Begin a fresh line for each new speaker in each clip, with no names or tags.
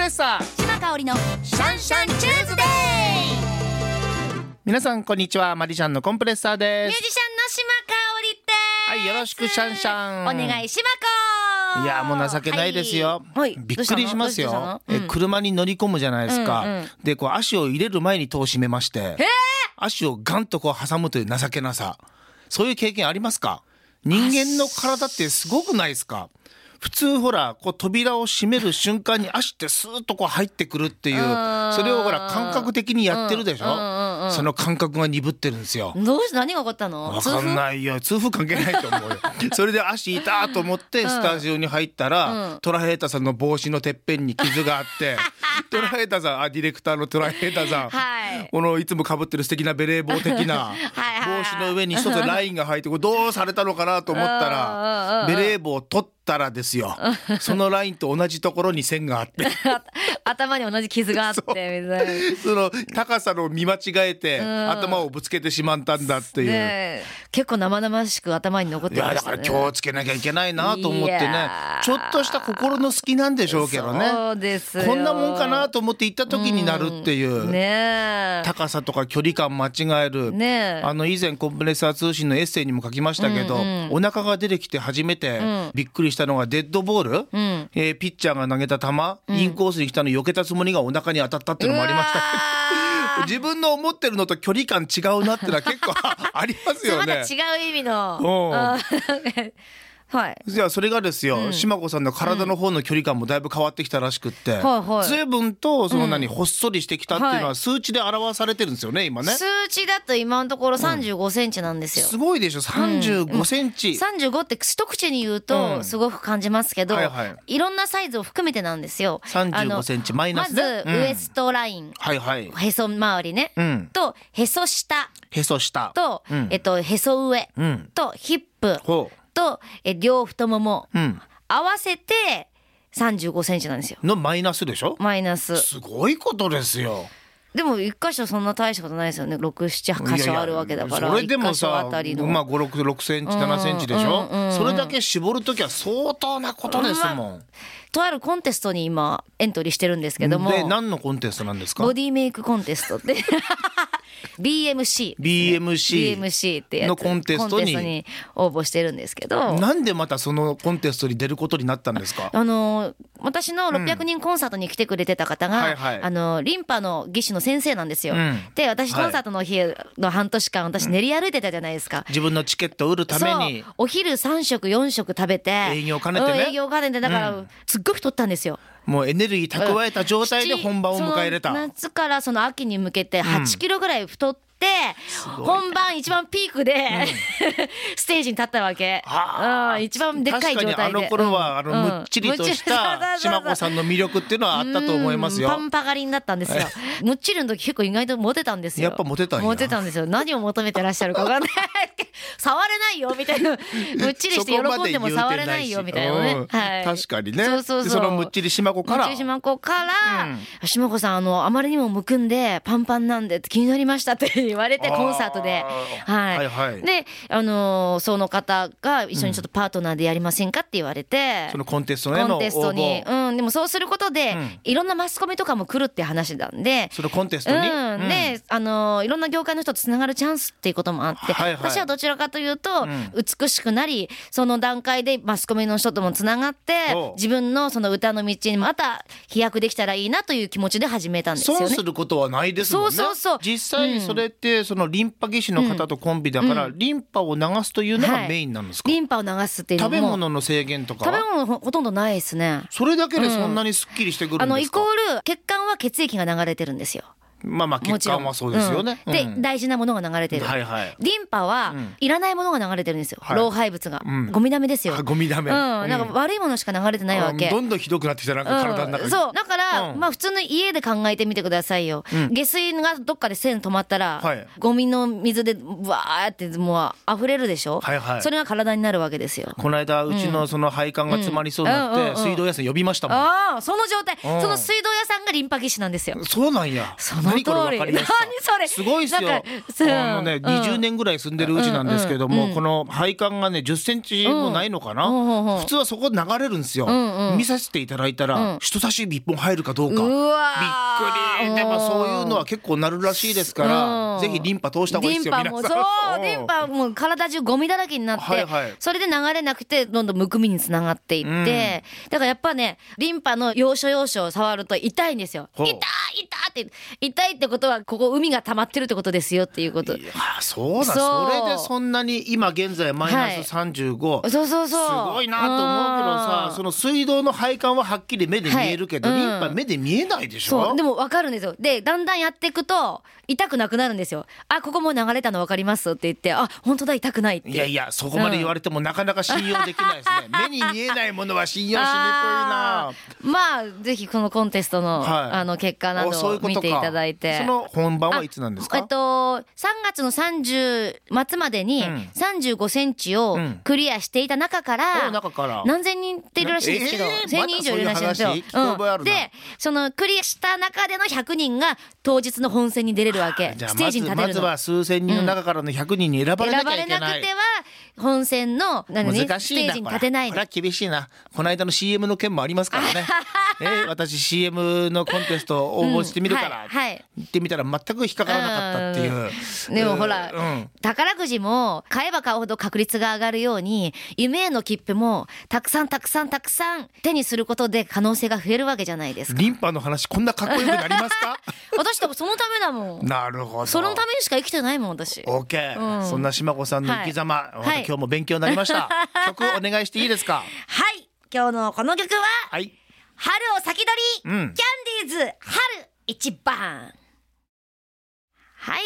レッサー
島香織のシャンシャンチューズデー。
皆さんこんにちは、マリシャンのコンプレッサー
ミュ
です。
ージシャンの島香織です。
はい、よろしくシャンシャン。
お願いしまこ。
いやもう情けないですよ、
はい、
びっくりしますよ。
どうしたの？
車に乗り込むじゃないですか、
うんうん、
でこう足を入れる前に戸を閉めまして、足をガンとこう挟むという情けなさ、そういう経験ありますか？人間の体ってすごくないですか？普通ほらこう扉を閉める瞬間に足ってスーッとこう入ってくるっていう、それをほら感覚的にやってるでしょ、その感覚が鈍ってるんですよ。
どうして何が起こったの？
わかんないよ、痛風関係ないと思うよそれで足痛と思ってスタジオに入ったら、トラヘータさんの帽子のてっぺんに傷があってトラヘータさん、ディレクターのトラヘータさん、はい、このいつも被ってる素敵なベレー帽的な帽子の上に一つラインが入ってこれどうされたのかなと思ったらベレー帽を取ったらですよそのラインと同じところに線があって
頭に同じ傷があってみたいな、
その高さの見間違えて頭をぶつけてしまったんだっていう、
ね、結構生々しく頭に残ってましたね。
いやだから気をつけなきゃいけないなと思ってね、ちょっとした心の隙なんでしょうけどね。
そうですよ、
こんなもんかなと思って行った時になるっていう、
ね、
高さとか距離感間違える、
ね、
以前コンプレッサー通信のエッセイにも書きましたけど、お腹が出てきて初めてびっくりしたのがデッドボール、ピッチャーが投げた球、インコースに来たの避けたつもりがお腹に当たったっていうのもありましたけど自分の思ってるのと距離感違うなってのは結構ありますよね。
また違う意味のはい、
じゃあそれがですよ、島子さんの体の方の距離感もだいぶ変わってきたらしくって、随分とそのほっそりしてきたっていうのは数値で表されてるんですよね今ね。
数値だと今のところ35センチなんですよ、
すごいでしょ35センチ、
35って一口に言うとすごく感じますけど、いろんなサイズを含めてなんですよ。
35センチマイナスね、
まずウエストライン、へそ周りね、とへそ下と、へそ上、とヒップと両太もも、合わせて35センチなんですよ。
のマイナスでしょ。
マイナス。
すごいことですよ。
でも一箇所そんな大したことないですよね。6、7箇所あるわけだから。
それでもさ、5、6センチ7センチでしょ、それだけ絞るときは相当なことですもん、と
あるコンテストに今エントリーしてるんですけども。
で何のコンテストなんですか？
ボディメイクコンテストってBMC ってやつ
のコンテストに
応募してるんですけど、
なんでまたそのコンテストに出ることになったんですか？
私の600人コンサートに来てくれてた方が、リンパの技師の先生なんですよ、で私コンサートの日の半年間私練り歩いてたじゃないですか、
自分のチケットを売るために。
お昼3食4食食べて
営業兼ねてね、
営業兼ねてだから、すっごい太ったんですよ。
もうエネルギー蓄えた状態で本番を迎え入れた。
夏からその秋に向けて8キロぐらい太って、本番一番ピークで、ステージに立ったわけ、一番でっかい状態で。
確かに頃はむっちりとした島子さんの魅力っていうのはあったと思いますよ。
パンパガリンだったんですよむっちりの時結構意外とモテたんですよ。
やっぱモテたん
ですよ。何を求めてらっしゃるか分かんない触れないよみたいな、むっちりして喜んでも触れないよみたいなね、
確かにね。そのむっちり島子から
島子さんあまりにもむくんでパンパンなんで気になりましたって言われて、コンサートで、でその方が一緒にちょっとパートナーでやりませんかって言われて、
そのコンテストへの応募、
でもそうすることで、いろんなマスコミとかも来るって話なんで、
そのコンテストに、
でいろんな業界の人とつながるチャンスっていうこともあって、私はどちらかというと、美しくなりその段階でマスコミの人ともつながって自分のその歌の道にまた飛躍できたらいいなという気持ちで始めたんですよね。
損することはないですもんね。実際それってそのリンパ技師の方とコンビだから、リンパを流すというのがメインなんですか？
リンパを流すっていうのも
食べ物の制限とかは？
食べ物ほとんどないですね。
それだけでそんなにスッキリしてくるんですか？
イコール血管は血液が流れてるんですよ。
血管はそうですよね、
で大事なものが流れてる、リンパはいらないものが流れてるんですよ、老廃物が、ゴミダメですよ。
ゴミダメ、
なんか悪いものしか流れてないわけ。
どんどんひどくなってきたなんか体の中に、
そうだから、普通の家で考えてみてくださいよ、下水がどっかで線止まったら、ゴミの水でわーってもう溢れるでしょ、それが体になるわけですよ。
この間うちのその配管が詰まりそうになって水道屋さん呼びましたもん。
その状態、その水道屋さんがリンパ技師なんですよ。
そうなんや。
その
何これ分かりますか？
何それ
すごいですよ。20年ぐらい住んでるうちなんですけども、この配管がね10センチもないのかな、普通はそこ流れるんですよ、見させていただいたら、人差し指1本入るかどうか、びっくり。でもそういうのは結構なるらしいですから、ぜひリンパ通した方がいいですよ。
リンパもリンパも体中ゴミだらけになって、それで流れなくてどんどんむくみにつながっていって、だからやっぱねリンパの要所要所を触ると痛いんですよ。痛いってことはここ海が溜まってるってことですよっていうこと。
そうだ、それでそんなに今現在マイナス35、
そう
すごいなと思うけどさ、その水道の配管ははっきり目で見えるけど、リンパ目で見えないでしょ。
そうでも分かるんですよ。でだんだんやっていくと痛くなくなるんですよ。あ、ここもう流れたの分かりますって言って、あ、本当だ痛くないって。
いやそこまで言われてもなかなか信用できないですね。目に見えないものは信用しにくいな。
まあぜひこのコンテストの、結果などを見ていただいて。
その本番はいつなんですか
？3月の30末までに35センチをクリアしていた中から、何千人っているらしいんですけど、1000人以上いるらしいんですよ。でそのクリアした中での100人が当日の本戦に出れるわけ。ステージに立てるの。
まずは数千人の中からの100人に選ばれなきゃいけない。
選ばれなくては本戦の
難しいな。
ステージに立てないの。
これは厳しいな。この間の CM の件もありますからね。私 CM のコンテスト応募してみるから、行ってみたら全く引っかからなかったっていう。
でもほら、宝くじも買えば買うほど確率が上がるように、夢への切符もたくさん手にすることで可能性が増えるわけじゃないですか。
リンパの話こんなかっこよくなりますか？
私多分そのためだもん。なるほど。そのためにしか生きてないもん私。
OK、そんな島子さんの生き様、今日も勉強になりました。曲お願いしていいですか？
はい、今日のこの曲は、春を先取り、キャンディーズ春一番。はい、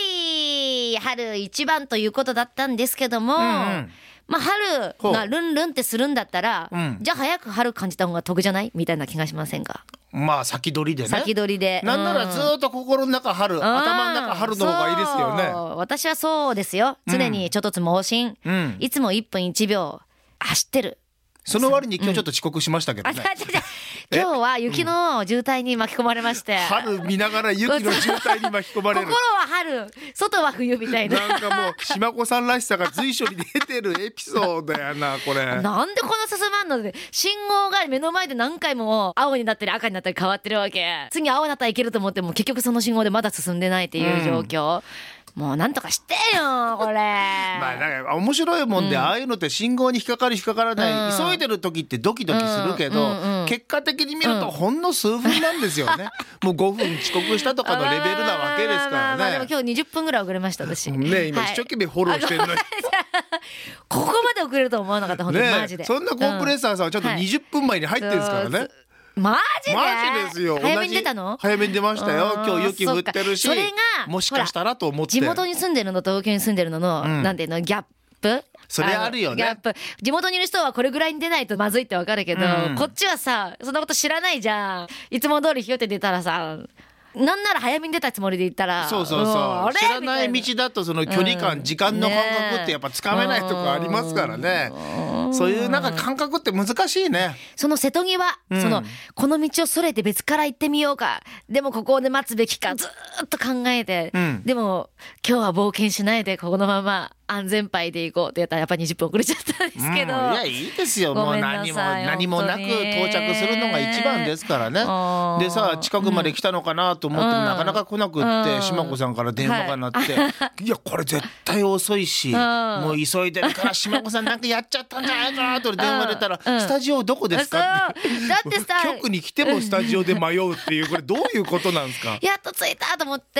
春一番ということだったんですけども、まあ春がルンルンってするんだったら、じゃあ早く春感じた方が得じゃないみたいな気がしませんか？
まあ先取りでね。
先取りで。
なんならずっと心の中春、頭の中春の方がいいですよね。
私はそうですよ。常にちょっとつ猛進、いつも1分1秒走ってる。
その割に今日ちょっと遅刻しましたけどね。
今日は雪の渋滞に巻き込まれまして、
春見ながら雪の渋滞に巻き込まれる。
心は春、外は冬みたいな。
なんかもう島子さんらしさが随所に出てるエピソードやなこれ。
なんでこんな進まんので、信号が目の前で何回も青になったり赤になったり変わってるわけ。次青になったらいけると思っても結局その信号でまだ進んでないっていう状況。もうなんとかしてよこれ。
まあなんか面白いもんで、ああいうのって信号に引っかかる引っかからない、急いでる時ってドキドキするけど、結果的に見るとほんの数分なんですよね。もう5分遅刻したとかのレベルなわけですからね。
でも今日20分ぐらい遅れました私
ね。今一生懸命フォローしてるのに
ここまで遅れると思わなかった本当にマジで。
そんなコンプレッサーさんはちょっと20分前に入ってるんですからね。
マジ
ですよ。
早めに出たの？
早めに出ましたよ。今日雪降ってるし、
それが
もしかしたらと思って。
地元に住んでるのと東京に住んでるのの、なんていうのギャップ。
それあるよね。
ギャップ。地元にいる人はこれぐらいに出ないとまずいってわかるけど、こっちはさそんなこと知らないじゃん。いつも通りひよって出たらさ。なんなら早めに出たつもりで行ったら、
そう知らない道だとその距離感、時間の感覚ってやっぱつかめないとこありますからね。そういうなんか感覚って難しいね。
その瀬戸際、この道をそれて別から行ってみようか、でもここで待つべきかずっと考えて、でも今日は冒険しないでここのまま安全牌で行こうってやったらやっぱり20分遅れちゃったんですけど、
いやいいですよ。もう何もなく到着するのが一番ですからね。でさ近くまで来たのかなと思ってもなかなか来なくって、島子さんから電話が鳴って、いやこれ絶対遅いし、もう急いでるから島子さんなんかやっちゃったんじゃないかなと電話出たら、スタジオどこですかって。
だってさ
局に来てもスタジオで迷うっていう、これどういうことなんですか？
やっと着いたと思って、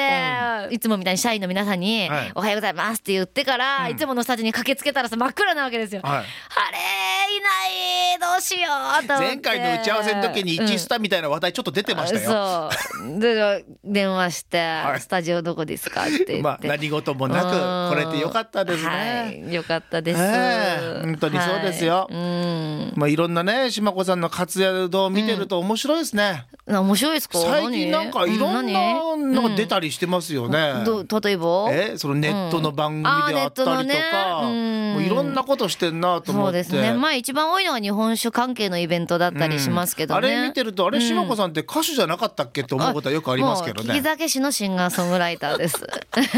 いつもみたいに社員の皆さんにおはようございますって言ってから、いつものスタジオに駆けつけたらさ真っ暗なわけですよ。あれいないどうしようと思って、
前回の打ち合わせの時に1スタみたいな話題ちょっと出てましたよ。
そうで電話して、スタジオどこですかって言って、
何事もなく来れてよかったですね。
よかったです。
本当にそうですよ。いろんなね島子さんの活躍を見てると面白いですね。
面白いですか？
最近なんかいろんなのが出たりしてますよね。
例えば
そのネットの番組であったりとか、もういろんなことしてんなと思って。
そうですね。まあ一番多いのが日本酒関係のイベントだったりしますけどね。
あれ見てるとあれしまこさんって歌手じゃなかったっけって思うことはよくありますけどね。
もう聞き酒師のシンガーソングライターです。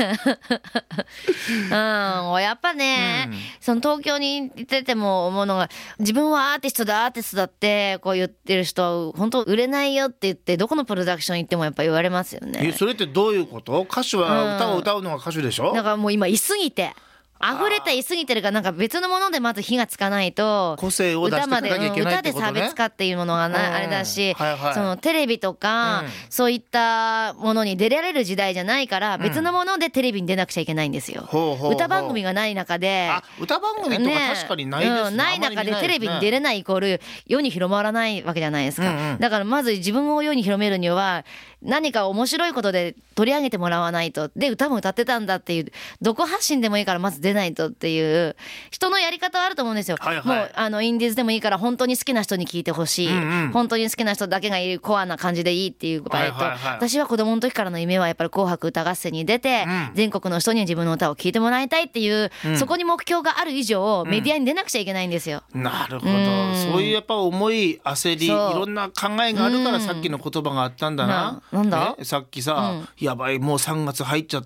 やっぱね、その東京にいてても思うのが、自分はアーティストだってこう言ってる人は本当売れないよって言ってどこのプロダクション行ってもやっぱ言われますよね。
それってどういうこと？歌手は歌を歌うのが歌手でしょ？
だからもう今いすぎて溢れていすぎてるから、なんか別のものでまず火がつかないと
個性を出していかなきゃいけないってことね。
歌で差別化っていうものがあれだし、そのテレビとか、そういったものに出られる時代じゃないから、別のものでテレビに出なくちゃいけないんですよ。歌番組がない中で、
歌番組とか確かにないですね。
ない中でテレビに出れないイコール世に広まらないわけじゃないですか。だからまず自分を世に広めるには何か面白いことで取り上げてもらわないと。で、歌も歌ってたんだっていう、どこ発信でもいいからまず出ないとっていう人のやり方はあると思うんですよ。もうインディーズでもいいから本当に好きな人に聞いてほしい、本当に好きな人だけがいるコアな感じでいいっていう場合と、私は子供の時からの夢はやっぱり紅白歌合戦に出て、全国の人に自分の歌を聴いてもらいたいっていう、そこに目標がある以上、メディアに出なくちゃいけないんですよ。
なるほど、そういうやっぱ思い焦りいろんな考えがあるから、さっきの言葉があったんだな。
なんだ？
さっきさ、やばいもう3月入っちゃった、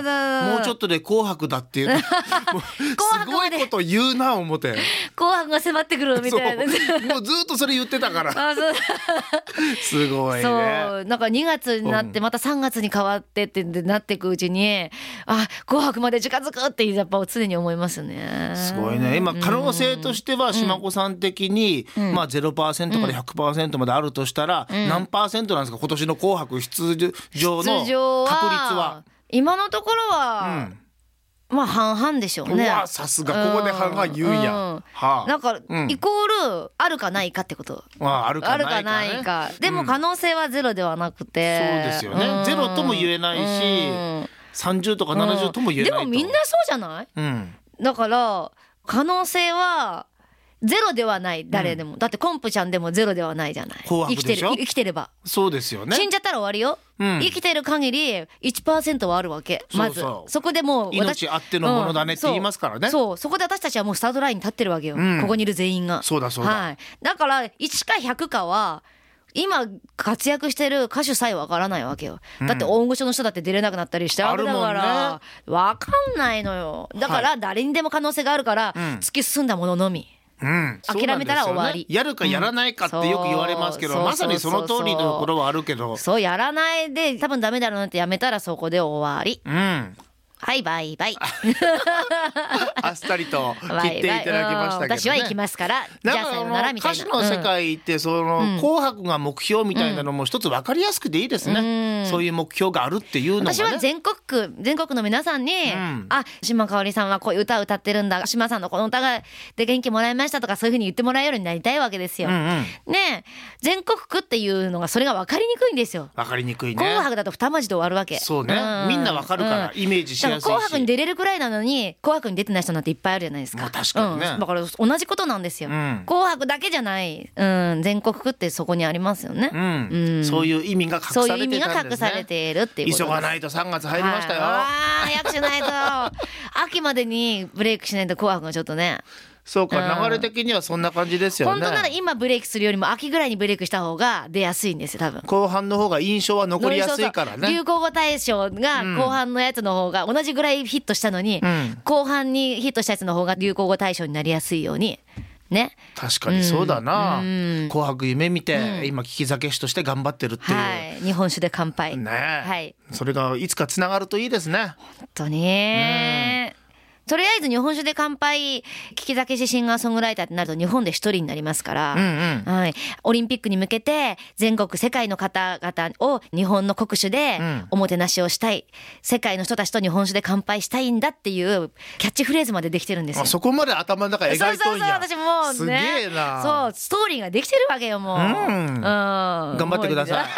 もうちょっとで紅白だっていうすごいこと言うな思って、
紅白が迫ってくるみたいな
もうずっとそれ言ってたからすごいね。
そうなんか2月になってまた3月に変わってってなっていくうちに、紅白まで近づくってやっぱ常に思いますね。
すごいね。今可能性としては島子さん的に、0% から 100% まであるとしたら、何%なんですか？今年の紅白出場の確率は。
今のところは、まあ半々でしょうね。
うわ、さすがここで半々言うんや。
なんか、イコールあるかないかってこと。
あるかないか。
でも可能性はゼロではなくて。
そうですよね。ゼロとも言えないし、30とか70とも言えないと。
でもみんなそうじゃない？だから可能性はゼロではない。誰でも、だってコンプちゃんでもゼロではないじゃない。生きてれば。
そうですよね。
死んじゃったら終わりよ。生きてる限り 1% はあるわけ。まずそこでもう
命あってのものだねって言いますからね。
そこで私たちはもうスタートラインに立ってるわけよ、ここにいる全員が。
そうだ、
だから1か100かは今活躍してる歌手さえわからないわけよ。だって大御所の人だって出れなくなったりしてあるだからわかんないのよ。だから誰にでも可能性があるから、突き進んだもののみ。諦めたら終わり。
やるかやらないかってよく言われますけど、まさにその通りのところはあるけど、
そうやらないで多分ダメだろうなってやめたらそこで終わり。はいバイバイ
あっさりと切っていただきましたけどね。
私は行きますからじゃあさようならみたいな。
歌手の世界ってその紅白が目標みたいなのも一つ分かりやすくていいですね。そういう目標があるっていうのがね。
私は全国の皆さんに、島香織さんはこういう歌を歌ってるんだ、島さんのこの歌で元気もらいましたとか、そういう風に言ってもらえるようになりたいわけですよ。ね、全国区っていうのがそれが分かりにくいんですよ。
分かりにくいね。
紅白だと二文字で終わるわけ。
そうね、みんな分かるからイメージしやすいし。
紅白に出れるくらいなのに紅白に出てない人なんていっぱいあるじゃないですか。
確かにね、
だから同じことなんですよ。紅白だけじゃない、全国区ってそこにありますよね。
そういう意味が隠されてたんですね。そういう意味が隠されているっていうことです。急がないと3月入りましたよ。
早くしないと秋までにブレイクしないと紅白がちょっとね。
そうか、流れ的にはそんな感じですよね。
本当なら今ブレイクするよりも秋ぐらいにブレイクした方が出やすいんですよ多分。
後半の方が印象は残りやすいからね。
流行語大賞が後半のやつの方が同じぐらいヒットしたのに、後半にヒットしたやつの方が流行語大賞になりやすいようにね。
確かにそうだな、紅白夢見て、今聞き酒師として頑張ってるっていう、
日本酒で乾杯
ね、それがいつかつながるといいですね。
本当にとりあえず日本酒で乾杯、聞き酒師シンガーソングライターってなると日本で一人になりますから、オリンピックに向けて全国世界の方々を日本の国酒でおもてなしをしたい、世界の人たちと日本酒で乾杯したいんだっていうキャッチフレーズまでできてるんですよ。
そこまで頭の中描いとんや。
私もうね、
すげえな。
そうストーリーができてるわけよもう。
頑張ってください。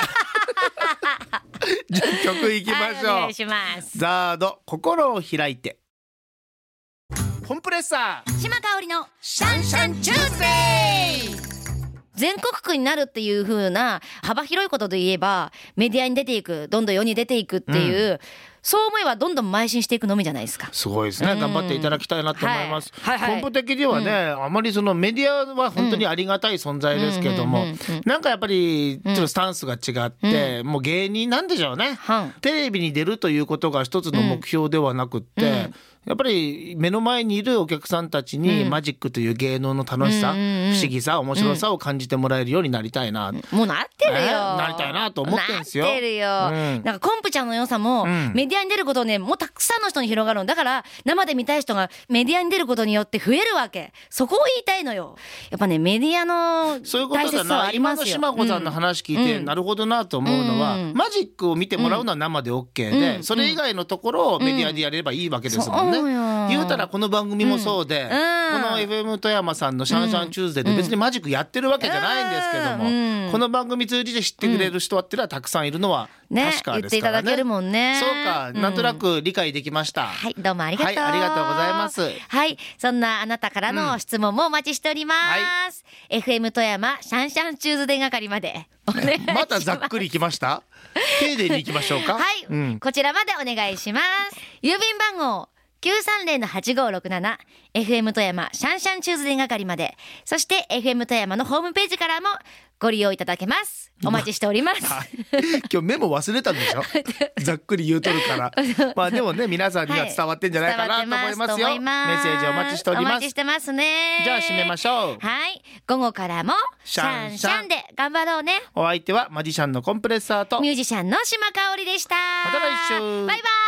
じゃあ曲いきましょう。
お願いします。
ザード心を開いて。コンプレッサー
島香織のシャンシャンチューズデー。 全国区になるっていう風な幅広いことで言えばメディアに出ていく、どんどん世に出ていくっていう、そう思えばどんどん邁進していくのみじゃないですか。
すごいですね、頑張っていただきたいなと思います。根本的にはね、あまりそのメディアは本当にありがたい存在ですけども、なんかやっぱりちょっとスタンスが違って、もう芸人なんでしょうね、テレビに出るということが一つの目標ではなくって、やっぱり目の前にいるお客さんたちにマジックという芸能の楽しさ、不思議さ、面白さを感じてもらえるようになりたいな、
もうなってるよ、
なりたいなと思ってるんですよ。
なってるよ、なんかコンプちゃんの良さも、メディアに出ることをね、もうたくさんの人に広がるのだから、生で見たい人がメディアに出ることによって増えるわけ。そこを言いたいのよ。やっぱね、メディアの大切さはありますよ。
今の島子さんの話聞いて、なるほどなと思うのは、マジックを見てもらうのは生で OK で、それ以外のところをメディアでやればいいわけですもんね。言うたらこの番組もそうで、この FM 富山さんのシャンシャンチューズデーで別にマジックやってるわけじゃないんですけども、この番組通じて知ってくれる人ってのはたくさんいるのは確かですからね。
言っていただけるもんね。
そうか、なんとなく理解できました。
はい、どうもありがとう。
はい、ありがとうございます。
はい、そんなあなたからの質問もお待ちしております。FM 富山シャンシャンチューズデー係までお願いします。
またざっくりいきました。丁寧にいきましょうか。
はい、こちらまでお願いします。郵便番号930-8567 FM 富山シャンシャンチューズデー係まで、そして FM 富山のホームページからもご利用いただけます。お待ちしております。
今日メモ忘れたんでしょざっくり言うとるからまあでもね、皆さんには伝わってんじゃないかなと思いますよ。メッセージお待ちしております。
お待ちしてますね。
じゃあ締めましょう。
はい、午後からもシャンシャンで頑張ろうね。
お相手はマジシャンのコンプレッサーと
ミュージシャンの島香織でした。
また来週。
バイバイ。